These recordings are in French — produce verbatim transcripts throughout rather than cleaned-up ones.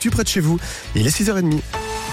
l'actu près de chez vous. Il est six heures trente.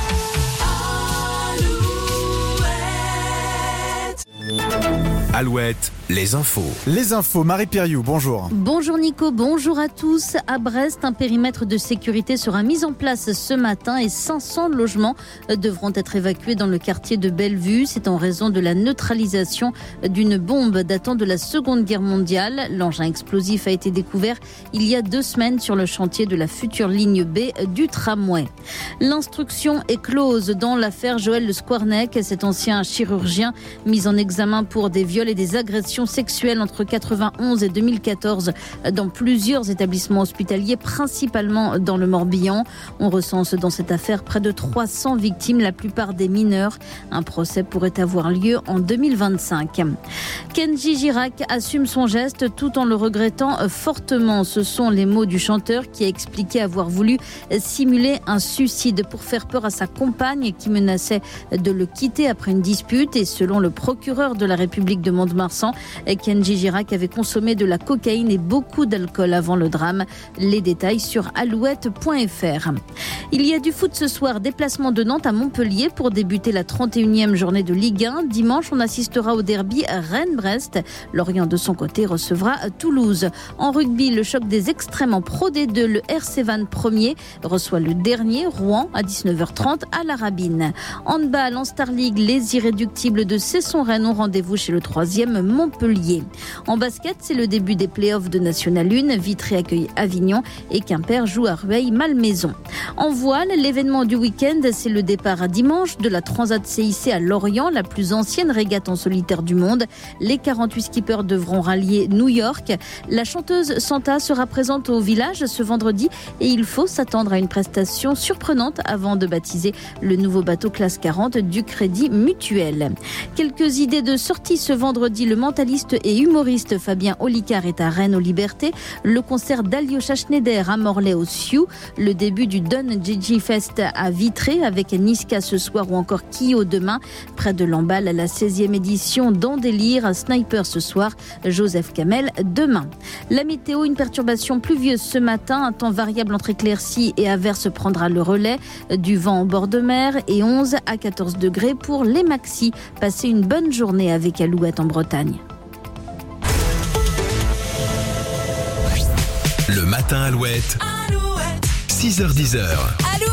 Alouette, les infos. Les infos, Marie Piriou, bonjour. Bonjour Nico, bonjour à tous. À Brest, un périmètre de sécurité sera mis en place ce matin et cinq cents logements devront être évacués dans le quartier de Bellevue. C'est en raison de la neutralisation d'une bombe datant de la Seconde Guerre mondiale. L'engin explosif a été découvert il y a deux semaines sur le chantier de la future ligne B du tramway. L'instruction est close dans l'affaire Joël Le Squarnec, cet ancien chirurgien mis en examen pour des viols et des agressions sexuelles entre quatre-vingt-onze et deux mille quatorze dans plusieurs établissements hospitaliers, principalement dans le Morbihan. On recense dans cette affaire près de trois cents victimes, la plupart des mineurs. Un procès pourrait avoir lieu en deux mille vingt-cinq. Kenji Girac assume son geste tout en le regrettant fortement. Ce sont les mots du chanteur qui a expliqué avoir voulu simuler un suicide pour faire peur à sa compagne qui menaçait de le quitter après une dispute. Et selon le procureur de la République de Mont-de-Marsan, Kenji Girac avait consommé de la cocaïne et beaucoup d'alcool avant le drame. Les détails sur alouette point f r. Il y a du foot ce soir, déplacement de Nantes à Montpellier pour débuter la trente et unième journée de Ligue un. Dimanche, on assistera au derby Rennes-Brest. Lorient de son côté recevra Toulouse. En rugby, le choc des extrêmes en Pro D deux, le R C Vannes premier reçoit le dernier Rouen à dix-neuf heures trente à la Rabine. Handball en Star League, les irréductibles de Cesson-Rennes ont rendez-vous chez le troisième Montpellier. En basket, c'est le début des playoffs de National un. Vitré accueille Avignon et Quimper joue à Rueil-Malmaison. En voile, l'événement du week-end, c'est le départ à dimanche de la Transat C I C à Lorient, la plus ancienne régate en solitaire du monde. Les quarante-huit skippers devront rallier New York. La chanteuse Santa sera présente au village ce vendredi et il faut s'attendre à une prestation surprenante avant de baptiser le nouveau bateau classe quarante du Crédit Mutuel. Quelques idées de sortie ce vendredi. Le mentaliste et humoriste Fabien Olicard est à Rennes aux Libertés. Le concert d'Alyosha Schneider à Morlaix au Sioux. Le début du Don Gigi Fest à Vitré avec Niska ce soir ou encore Kyo demain. Près de Lamballe, la seizième édition d'Andélire à Sniper ce soir. Joseph Kamel demain. La météo, une perturbation pluvieuse ce matin. Un temps variable entre éclaircies et averses prendra le relais. Du vent en bord de mer et onze à quatorze degrés pour les maxis. Passez une bonne journée avec Alouette en Bretagne. Le matin Alouette, Alouette. six heures dix.